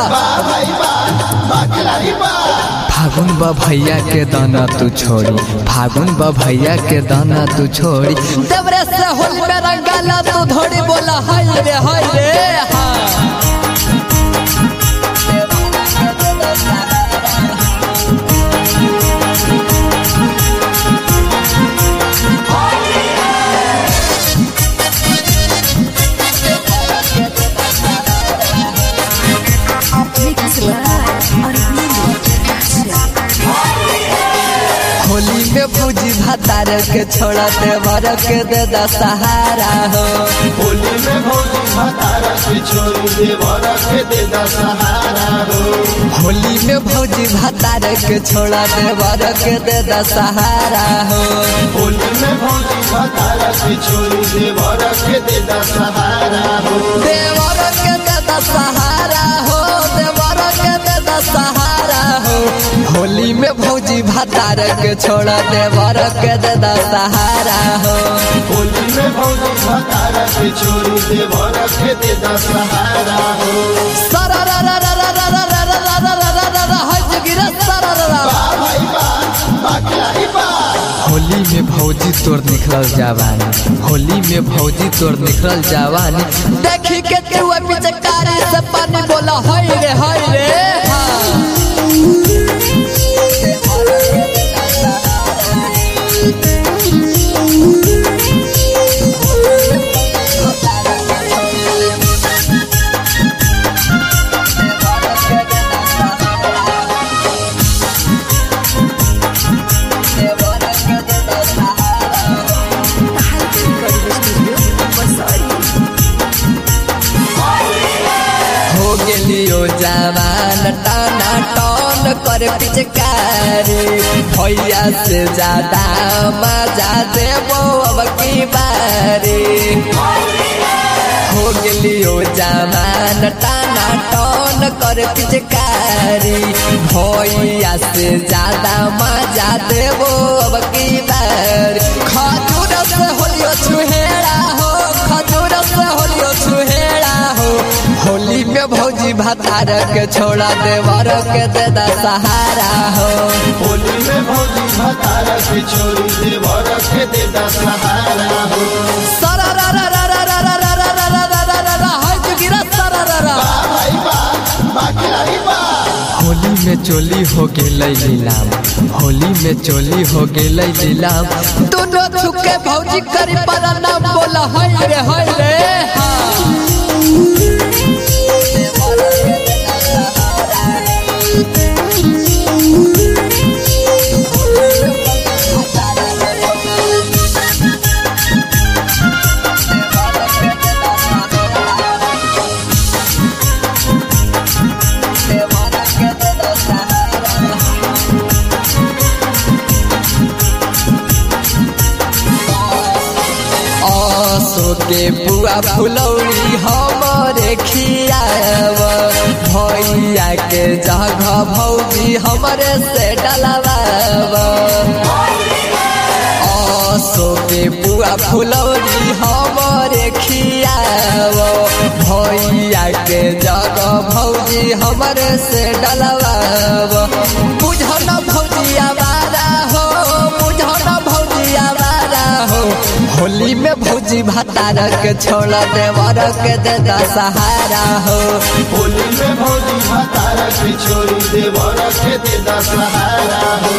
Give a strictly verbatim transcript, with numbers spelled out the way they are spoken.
फागुन बा भैया के दाना तू छोड़ी, फागुन बा भैया के दाना तू छोड़ी, देवरे से होली में रंगाला तू धोड़ी बोला हाय रे हाय रे हाँ। होली में पूजी भतार के छोड़ा देवर के दे दा सहारा हो, होली में भौजी भतार के छोड़ देवर के दे दा सहारा हो, होली में भौजी भतार के छोड़ा देवर के दे दा सहारा हो, होली में भौजी भतार के छोड़ देवर के दे दा सहारा हो, देवर के दे दा सहारा हो, देवर के दे दा सहारा हो। होली में भौजी भतार के छोड़ा देवर के दे दा सहारा हो, होली में भौजी भतार के छोड़ देवर के दे दा सहारा हो। सरा रा रा रा रा रा रा रा रा रा रा रा रा रा हज गिरा सरा रा रा। बा भाई बा बाकी बा होली में भौजी तोर निकलल जवानी, होली में भौजी तोर निकलल जवानी, देखी के तू पिचकारी से पानी बोला हाय रे हाय रे हाँ। गेलियो जवान टाना टन कर पिचकारी, भैया से ज्यादा मजा देबो अब की बारी। हो गेलियो जवान टाना टन कर पिचकारी, भैया से ज्यादा मजा देबो अब की बारी। खजूर से होलियो छुहेड़ा हो, खजूर से होलियो छुहेड़ा हो। होली में भौजी भतार के छोड़ा देवर के दे दा सहारा हो, होली में भौजी भतार के छोड़ देवर के दे दा सहारा हो। सरा रा रा रा रा रा रा रा रा रा रा रा रा रा हज गिरा सरा रा रा। बा भाई बा बाकी बा होली में चोली हो गेलै लीलाम, होली में चोली हो गेलै लीलाम, दोनों छुके भौजी करी पर नाम बोला हाय रे हाय रे हाँ। के बुआ फुलौरी हमरे खियाव, भैया के जगह भौजी हमरे से डलवाव। आसो के बुआ फुलौरी हमरे खियाव, भैया के जगह भौजी हमरे से डलवाव। बुझो न भौजी आवारा हो, बुझो न भौजी आवारा हो। होली में भौजी भतार के छोड़ा देवर के दे दा सहारा हो, होली में भौजी भतार के छोड़ देवर के दे दा सहारा हो।